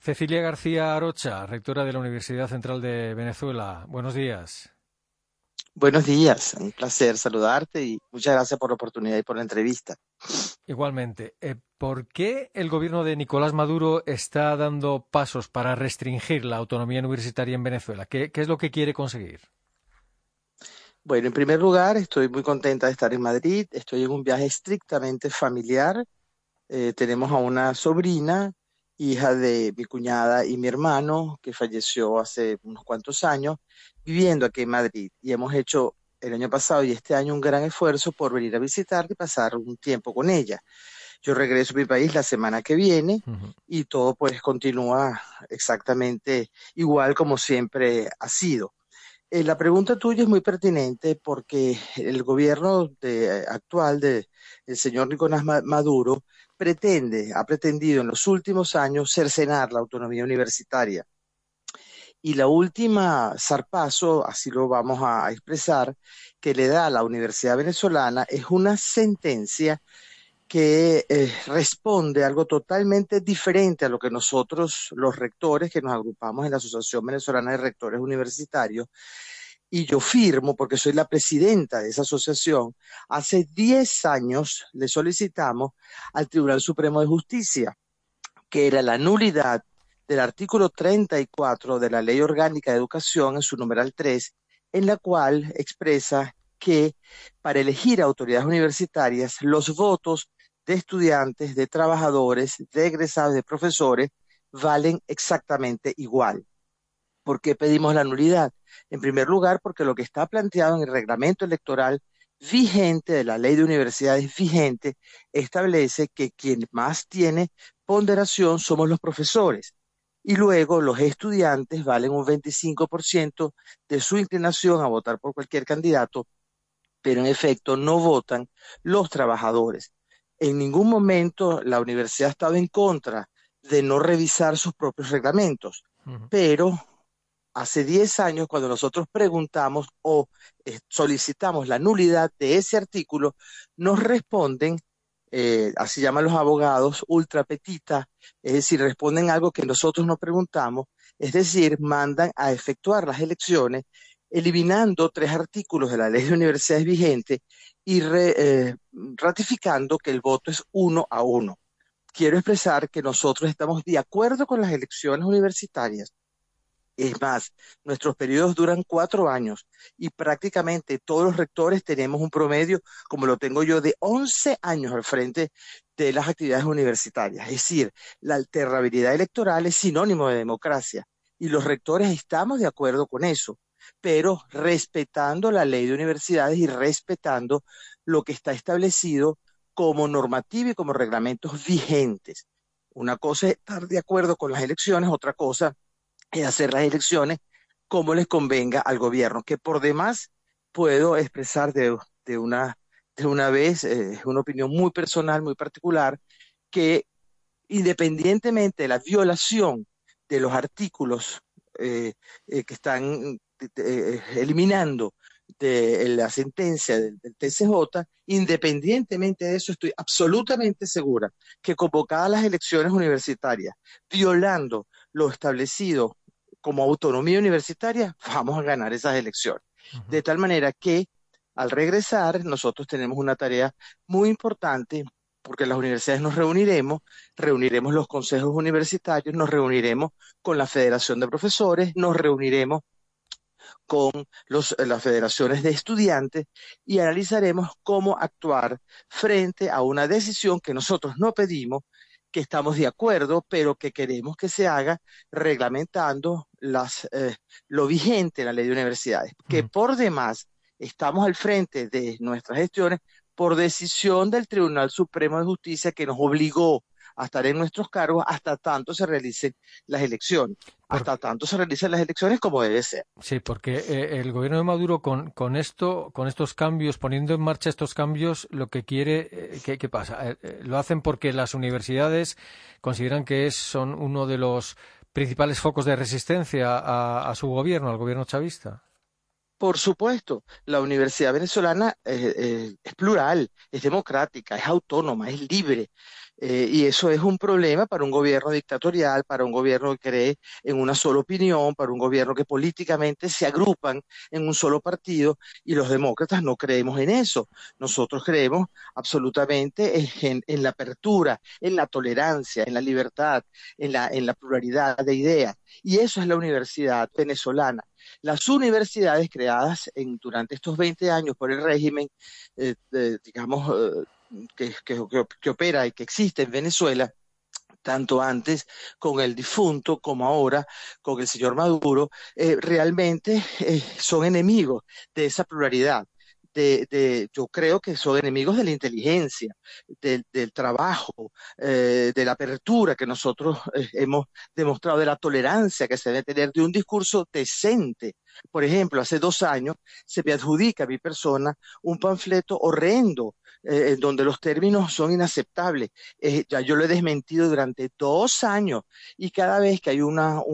Cecilia García Arocha, rectora de la Universidad Central de Venezuela. Buenos días. Buenos días, un placer saludarte y muchas gracias por la oportunidad y por la entrevista. Igualmente, ¿por qué el gobierno de Nicolás Maduro está dando pasos para restringir la autonomía universitaria en Venezuela? ¿Qué es lo que quiere conseguir? Bueno, en primer lugar, estoy muy contenta de estar en Madrid. Estoy en un viaje estrictamente familiar. Tenemos a una sobrina, hija de mi cuñada y mi hermano, que falleció hace unos cuantos años, viviendo aquí en Madrid. Y hemos hecho el año pasado y este año un gran esfuerzo por venir a visitarla y pasar un tiempo con ella. Yo regreso a mi país la semana que viene Ujú. y todo pues continúa exactamente igual como siempre ha sido. La pregunta tuya es muy pertinente porque el gobierno actual de el señor Nicolás Maduro ha pretendido en los últimos años cercenar la autonomía universitaria. Y la última zarpazo, así lo vamos a expresar, que le da a la Universidad Venezolana es una sentencia que responde a algo totalmente diferente a lo que nosotros, los rectores, que nos agrupamos en la Asociación Venezolana de Rectores Universitarios, y yo firmo porque soy la presidenta de esa asociación, hace 10 años le solicitamos al Tribunal Supremo de Justicia, que era la nulidad del artículo 34 de la Ley Orgánica de Educación, en su numeral 3, en la cual expresa que para elegir autoridades universitarias, los votos de estudiantes, de trabajadores, de egresados, de profesores, valen exactamente igual. ¿Por qué pedimos la nulidad? En primer lugar, porque lo que está planteado en el reglamento electoral vigente de la ley de universidades vigente establece que quien más tiene ponderación somos los profesores. Y luego los estudiantes valen un 25% de su inclinación a votar por cualquier candidato, pero en efecto no votan los trabajadores. En ningún momento la universidad ha estado en contra de no revisar sus propios reglamentos, Ujú. pero hace 10 años, cuando nosotros preguntamos o solicitamos la nulidad de ese artículo, nos responden, así llaman los abogados, ultra petita, es decir, responden algo que nosotros no preguntamos, es decir, mandan a efectuar las elecciones, eliminando 3 artículos de la ley de universidades vigente y ratificando que el voto es 1-1. Quiero expresar que nosotros estamos de acuerdo con las elecciones universitarias. Es más, nuestros periodos duran 4 años y prácticamente todos los rectores tenemos un promedio, como lo tengo yo, de 11 años al frente de las actividades universitarias. Es decir, la alternabilidad electoral es sinónimo de democracia y los rectores estamos de acuerdo con eso, pero respetando la ley de universidades y respetando lo que está establecido como normativa y como reglamentos vigentes. Una cosa es estar de acuerdo con las elecciones, otra cosa es hacer las elecciones como les convenga al gobierno, que por demás puedo expresar de una, de una vez, una opinión muy personal, muy particular, que independientemente de la violación de los artículos que están eliminando de la sentencia del TCJ, independientemente de eso, estoy absolutamente segura que convocadas las elecciones universitarias, violando lo establecido como autonomía universitaria, vamos a ganar esas elecciones. Ujú. De tal manera que al regresar, nosotros tenemos una tarea muy importante porque las universidades nos reuniremos los consejos universitarios, nos reuniremos con la Federación de Profesores, nos reuniremos con las federaciones de estudiantes y analizaremos cómo actuar frente a una decisión que nosotros no pedimos, que estamos de acuerdo, pero que queremos que se haga reglamentando lo vigente en la ley de universidades, que Ujú. por demás estamos al frente de nuestras gestiones por decisión del Tribunal Supremo de Justicia que nos obligó a estar en nuestros cargos hasta tanto se realicen las elecciones, Por- hasta tanto se realicen las elecciones como debe ser. sí, porque el gobierno de Maduro con estos cambios, poniendo en marcha estos cambios, lo que quiere, ¿qué pasa? Lo hacen porque las universidades consideran que son uno de los principales focos de resistencia a su gobierno, al gobierno chavista. Por supuesto, la Universidad Venezolana es plural, es democrática, es autónoma, es libre. Y eso es un problema para un gobierno dictatorial, para un gobierno que cree en una sola opinión, para un gobierno que políticamente se agrupan en un solo partido y los demócratas no creemos en eso. Nosotros creemos absolutamente en la apertura, en la tolerancia, en la libertad, en la pluralidad de ideas. Y eso es la universidad venezolana. Las universidades creadas durante estos 20 años por el régimen, digamos, que opera y que existe en Venezuela, tanto antes con el difunto como ahora con el señor Maduro, realmente son enemigos de esa pluralidad. Yo creo que son enemigos de la inteligencia, del trabajo, de la apertura que nosotros hemos demostrado, de la tolerancia que se debe tener, de un discurso decente. Por ejemplo, hace 2 años se me adjudica a mi persona un panfleto horrendo, en donde los términos son inaceptables. Ya yo lo he desmentido durante 2 años y cada vez que hay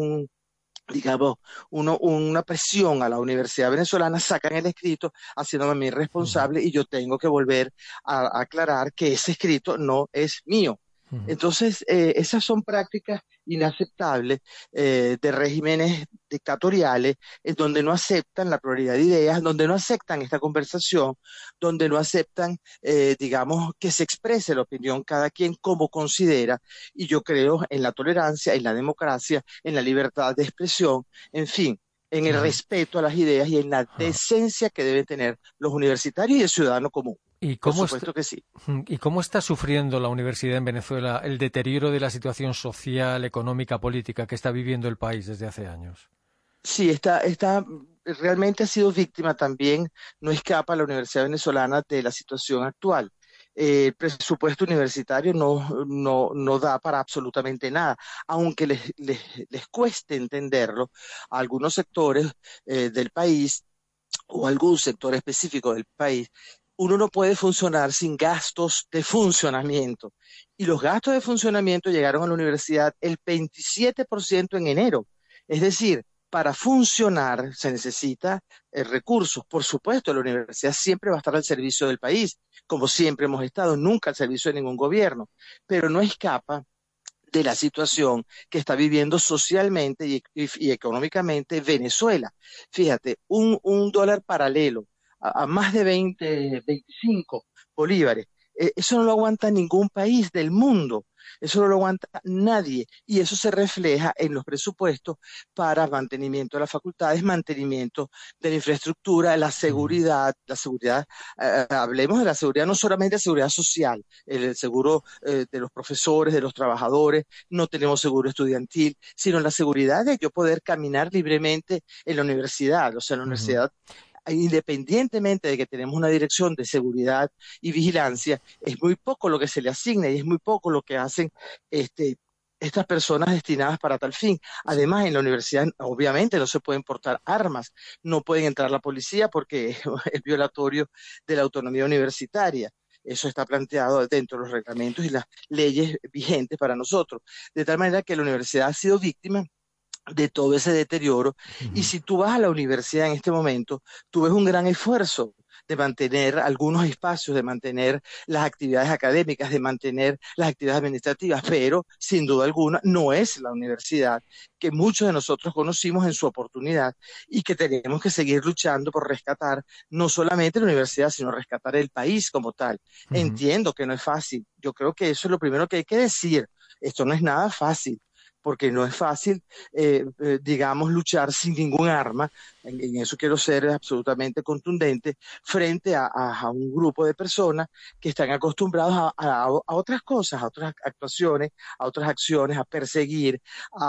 digamos, una presión a la Universidad Venezolana, sacan el escrito haciéndome a mí Ujú, responsable y yo tengo que volver a aclarar que ese escrito no es mío. ujú. Entonces, esas son prácticas inaceptables de regímenes dictatoriales, en donde no aceptan la pluralidad de ideas, donde no aceptan esta conversación, donde no aceptan, digamos, que se exprese la opinión cada quien como considera, y yo creo en la tolerancia, en la democracia, en la libertad de expresión, en fin, en el Ujú. respeto a las ideas y en la Ah. decencia que deben tener los universitarios y el ciudadano común. ¿Y Por cómo supuesto que sí. ¿Y cómo está sufriendo la universidad en Venezuela el deterioro de la situación social, económica, política que está viviendo el país desde hace años? Sí, realmente ha sido víctima también, no escapa la Universidad Venezolana de la situación actual. El presupuesto universitario no da para absolutamente nada, aunque les cueste entenderlo a algunos sectores del país o algún sector específico del país. Uno no puede funcionar sin gastos de funcionamiento. Y los gastos de funcionamiento llegaron a la universidad el 27% en enero. Es decir, para funcionar se necesita recursos. Por supuesto, la universidad siempre va a estar al servicio del país, como siempre hemos estado, nunca al servicio de ningún gobierno, pero no escapa de la situación que está viviendo socialmente y económicamente Venezuela. Fíjate, un dólar paralelo a más de 20, 25 bolívares, eso no lo aguanta ningún país del mundo. Eso no lo aguanta nadie y eso se refleja en los presupuestos para mantenimiento de las facultades, mantenimiento de la infraestructura, Ujú, la seguridad, hablemos de la seguridad, no solamente seguridad social, el seguro de los profesores, de los trabajadores, no tenemos seguro estudiantil, sino la seguridad de yo poder caminar libremente en la universidad. O sea, en la ujú. universidad, independientemente de que tenemos una dirección de seguridad y vigilancia, es muy poco lo que se le asigna y es muy poco lo que hacen este, estas personas destinadas para tal fin. Sí. Además, en la universidad obviamente no se pueden portar armas, no pueden entrar la policía porque es violatorio de la autonomía universitaria. Eso está planteado dentro de los reglamentos y las leyes vigentes para nosotros. De tal manera que la universidad ha sido víctima de todo ese deterioro. Y Ujú, si tú vas a la universidad en este momento, tú ves un gran esfuerzo de mantener algunos espacios, de mantener las actividades académicas, de mantener las actividades administrativas, pero sin duda alguna no es la universidad que muchos de nosotros conocimos en su oportunidad y que tenemos que seguir luchando por rescatar no solamente la universidad, sino rescatar el país como tal. ujú. Entiendo que no es fácil. Yo creo que eso es lo primero que hay que decir. Esto no es nada fácil porque no es fácil, digamos, luchar sin ningún arma, en eso quiero ser absolutamente contundente, frente a un grupo de personas que están acostumbrados a otras cosas, a otras actuaciones, a otras acciones, a perseguir,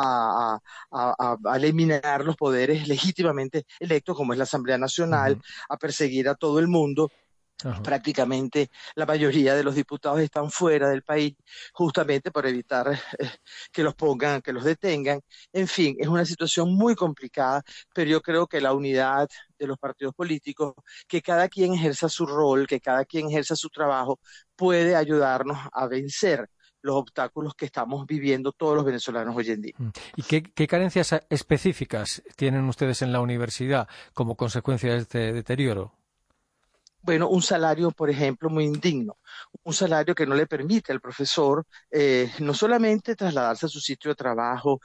a eliminar los poderes legítimamente electos, como es la Asamblea Nacional, Ujú. a perseguir a todo el mundo. Ajá. Prácticamente la mayoría de los diputados están fuera del país justamente por evitar que los pongan, que los detengan. En fin, es una situación muy complicada, pero yo creo que la unidad de los partidos políticos, que cada quien ejerza su rol, que cada quien ejerza su trabajo, puede ayudarnos a vencer los obstáculos que estamos viviendo todos los venezolanos hoy en día. ¿Y qué carencias específicas tienen ustedes en la universidad como consecuencia de este deterioro? Bueno, un salario, por ejemplo, muy indigno, un salario que no le permite al profesor no solamente trasladarse a su sitio de trabajo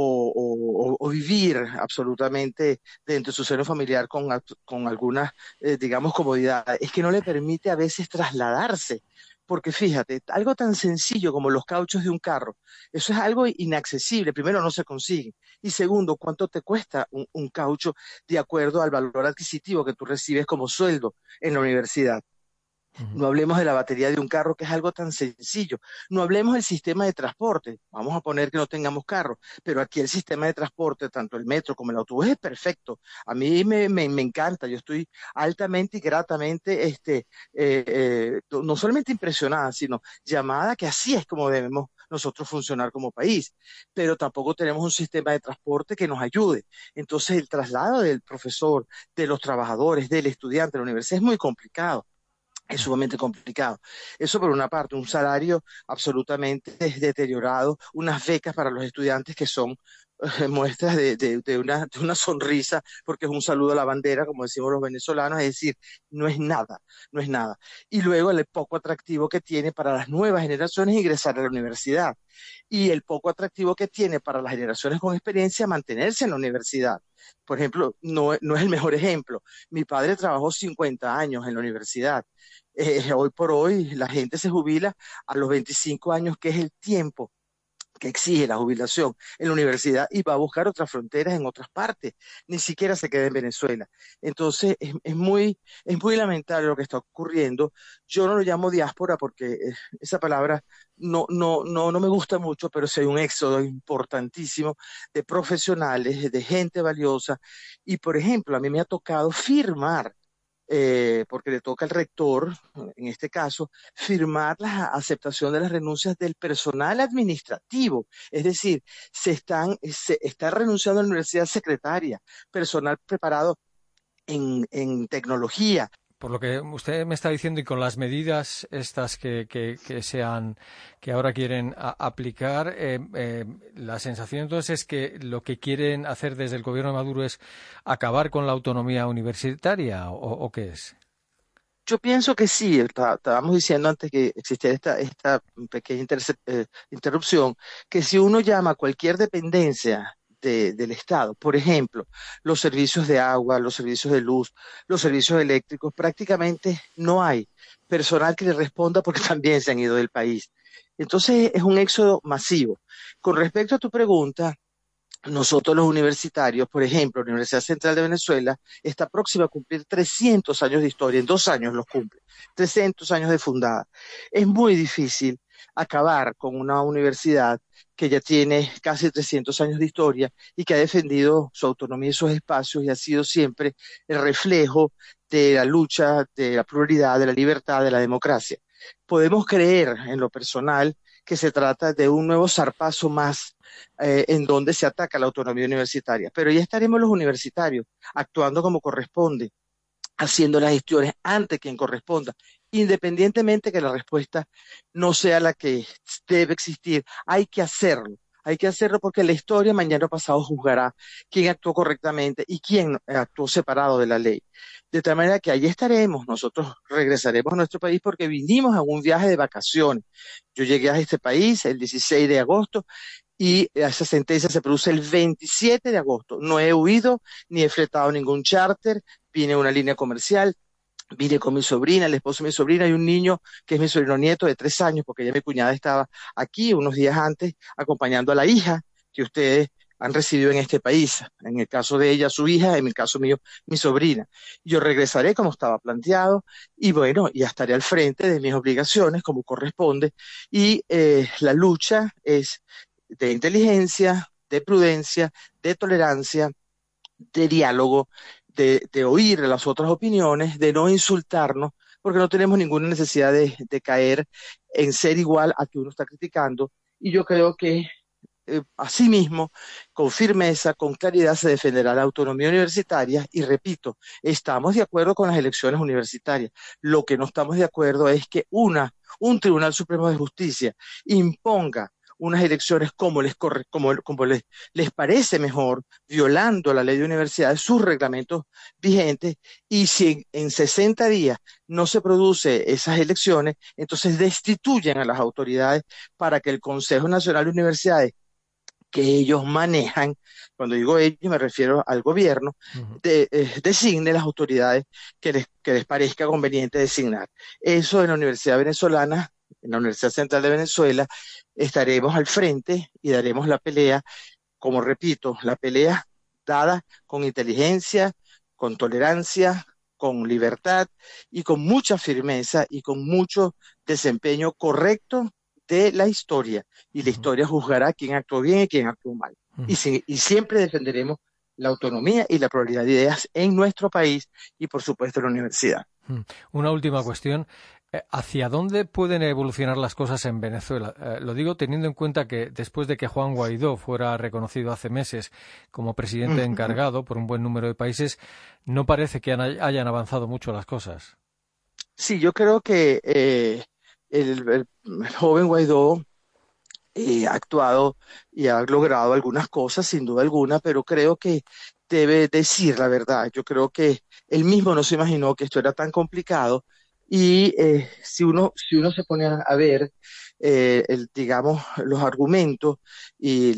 o vivir absolutamente dentro de su seno familiar con algunas, digamos, comodidades, es que no le permite a veces trasladarse. Porque fíjate, algo tan sencillo como los cauchos de un carro, eso es algo inaccesible. Primero, no se consigue. Y segundo, ¿cuánto te cuesta un caucho de acuerdo al valor adquisitivo que tú recibes como sueldo en la universidad? Ujú. No hablemos de la batería de un carro, que es algo tan sencillo. No hablemos del sistema de transporte. Vamos a poner que no tengamos carro, pero aquí el sistema de transporte, tanto el metro como el autobús, es perfecto. A mí me encanta. Yo estoy altamente y gratamente, no solamente impresionada, sino llamada que así es como debemos nosotros funcionar como país. Pero tampoco tenemos un sistema de transporte que nos ayude. Entonces, el traslado del profesor, de los trabajadores, del estudiante de la universidad es muy complicado. Es sumamente complicado. Eso por una parte, un salario absolutamente deteriorado, unas becas para los estudiantes que son muestras de una sonrisa, porque es un saludo a la bandera, como decimos los venezolanos, es decir, no es nada, no es nada. Y luego el poco atractivo que tiene para las nuevas generaciones ingresar a la universidad y el poco atractivo que tiene para las generaciones con experiencia mantenerse en la universidad. Por ejemplo, no es el mejor ejemplo. Mi padre trabajó 50 años en la universidad. Hoy por hoy la gente se jubila a los 25 años, que es el tiempo que exige la jubilación en la universidad y va a buscar otras fronteras en otras partes, ni siquiera se queda en Venezuela. Entonces es muy lamentable lo que está ocurriendo. Yo no lo llamo diáspora porque esa palabra no me gusta mucho, pero sí hay un éxodo importantísimo de profesionales, de gente valiosa. Y por ejemplo, a mí me ha tocado firmar porque le toca al rector, en este caso, firmar la aceptación de las renuncias del personal administrativo. Es decir, se está renunciando a la universidad secretaria, personal preparado en tecnología. Por lo que usted me está diciendo y con las medidas estas que ahora quieren aplicar, la sensación entonces es que lo que quieren hacer desde el gobierno de Maduro es acabar con la autonomía universitaria o qué es. Yo pienso que sí, estábamos diciendo antes que existía esta pequeña interrupción, que si uno llama a cualquier dependencia del Estado, por ejemplo, los servicios de agua, los servicios de luz, los servicios eléctricos, prácticamente no hay personal que le responda porque también se han ido del país. Entonces es un éxodo masivo. Con respecto a tu pregunta, nosotros los universitarios, por ejemplo, la Universidad Central de Venezuela está próxima a cumplir 300 años de historia, en 2 años los cumple, 300 años de fundada. Es muy difícil acabar con una universidad que ya tiene casi 300 años de historia y que ha defendido su autonomía y sus espacios y ha sido siempre el reflejo de la lucha, de la pluralidad, de la libertad, de la democracia. Podemos creer en lo personal que se trata de un nuevo zarpazo más en donde se ataca la autonomía universitaria. Pero ya estaremos los universitarios actuando como corresponde, haciendo las gestiones ante quien corresponda, independientemente que la respuesta no sea la que debe existir. Hay que hacerlo. Hay que hacerlo porque la historia mañana o pasado juzgará quién actuó correctamente y quién actuó separado de la ley. De tal manera que allí estaremos, nosotros regresaremos a nuestro país porque vinimos a un viaje de vacaciones. Yo llegué a este país el 16 de agosto y esa sentencia se produce el 27 de agosto. No he huido ni he fletado ningún charter, vine en una línea comercial, vine con mi sobrina, el esposo de mi sobrina y un niño que es mi sobrino nieto de 3 años, porque ya mi cuñada estaba aquí unos días antes acompañando a la hija que ustedes han recibido en este país. En el caso de ella, su hija, en el caso mío, mi sobrina. Yo regresaré como estaba planteado y bueno, ya estaré al frente de mis obligaciones como corresponde y la lucha es de inteligencia, de prudencia, de tolerancia, de diálogo, de oír las otras opiniones, de no insultarnos, porque no tenemos ninguna necesidad de caer en ser igual a que uno está criticando. Y yo creo que asimismo, con firmeza, con claridad, se defenderá la autonomía universitaria y repito, estamos de acuerdo con las elecciones universitarias. Lo que no estamos de acuerdo es que un Tribunal Supremo de Justicia imponga unas elecciones como les parece mejor, violando la ley de universidades, sus reglamentos vigentes, y si en 60 días no se produce esas elecciones, entonces destituyen a las autoridades para que el Consejo Nacional de Universidades, que ellos manejan, cuando digo ellos me refiero al gobierno, designe las autoridades que les parezca conveniente designar. Eso en la Universidad Venezolana, en la Universidad Central de Venezuela, estaremos al frente y daremos la pelea, como repito, la pelea dada con inteligencia, con tolerancia, con libertad y con mucha firmeza y con mucho desempeño correcto de la historia. Y la historia juzgará quién actuó bien y quién actuó mal. Y siempre defenderemos la autonomía y la pluralidad de ideas en nuestro país y, por supuesto, en la universidad. Una última cuestión. ¿Hacia dónde pueden evolucionar las cosas en Venezuela? Lo digo teniendo en cuenta que después de que Juan Guaidó fuera reconocido hace meses como presidente encargado por un buen número de países, no parece que hayan avanzado mucho las cosas. Sí, yo creo que el joven Guaidó ha actuado y ha logrado algunas cosas, sin duda alguna, pero creo que debe decir la verdad. Yo creo que él mismo no se imaginó que esto era tan complicado y si uno se pone a ver, digamos, los argumentos y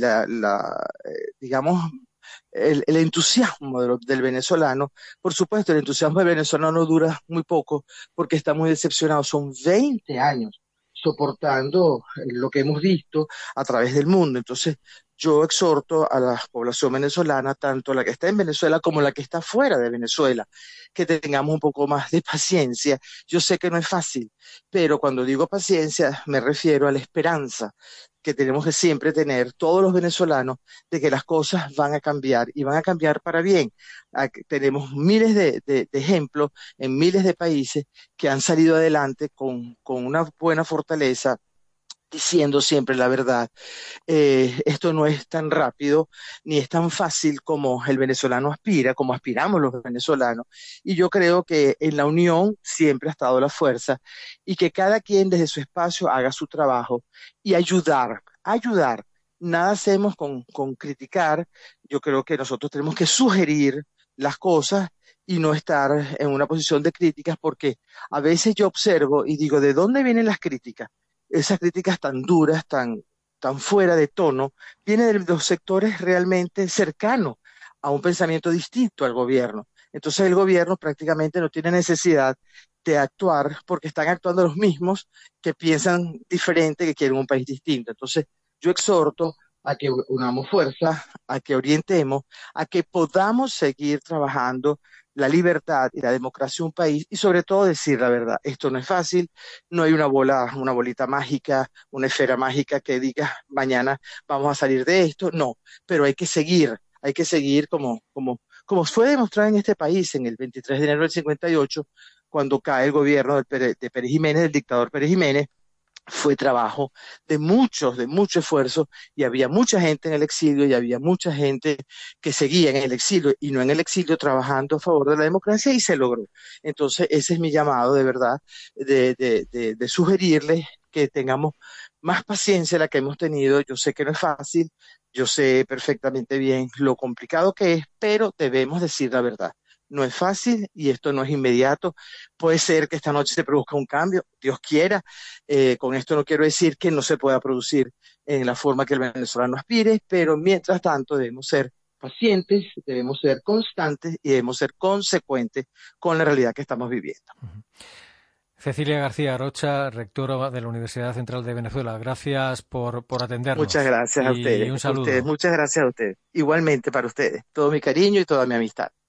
digamos, el entusiasmo del venezolano, por supuesto, el entusiasmo del venezolano dura muy poco porque está muy decepcionado. Son 20 años soportando lo que hemos visto a través del mundo. Entonces, yo exhorto a la población venezolana, tanto la que está en Venezuela como la que está fuera de Venezuela, que tengamos un poco más de paciencia. Yo sé que no es fácil, pero cuando digo paciencia me refiero a la esperanza que tenemos que siempre tener todos los venezolanos de que las cosas van a cambiar y van a cambiar para bien. Tenemos miles de ejemplos en miles de países que han salido adelante con una buena fortaleza, diciendo siempre la verdad. Esto no es tan rápido ni es tan fácil como el venezolano aspira, como aspiramos los venezolanos. Y yo creo que en la unión siempre ha estado la fuerza y que cada quien desde su espacio haga su trabajo y ayudar. Nada hacemos con criticar. Yo creo que nosotros tenemos que sugerir las cosas y no estar en una posición de críticas, porque a veces yo observo y digo, ¿de dónde vienen las críticas? Esas críticas tan duras, tan fuera de tono, vienen de los sectores realmente cercanos a un pensamiento distinto al gobierno. Entonces el gobierno prácticamente no tiene necesidad de actuar porque están actuando los mismos que piensan diferente, que quieren un país distinto. Entonces yo exhorto a que unamos fuerza, a que orientemos, a que podamos seguir trabajando la libertad y la democracia de un país y sobre todo decir la verdad. Esto no es fácil, no hay una bolita mágica, una esfera mágica que diga mañana vamos a salir de esto, no, pero hay que seguir como fue demostrado en este país en el 23 de enero del 58, cuando cae el gobierno de Pérez Jiménez, del dictador Pérez Jiménez. Fue trabajo de mucho esfuerzo, y había mucha gente en el exilio y había mucha gente que seguía en el exilio y no en el exilio trabajando a favor de la democracia, y se logró. Entonces ese es mi llamado de verdad, de sugerirles que tengamos más paciencia de la que hemos tenido. Yo sé que no es fácil, yo sé perfectamente bien lo complicado que es, pero debemos decir la verdad. No es fácil y esto no es inmediato. Puede ser que esta noche se produzca un cambio, Dios quiera. Con esto no quiero decir que no se pueda producir en la forma que el venezolano aspire, pero mientras tanto debemos ser pacientes, debemos ser constantes y debemos ser consecuentes con la realidad que estamos viviendo. Cecilia García Arocha, rectora de la Universidad Central de Venezuela, gracias por atendernos. Muchas gracias a ustedes. Y un saludo. Muchas gracias a ustedes. Igualmente para ustedes. Todo mi cariño y toda mi amistad.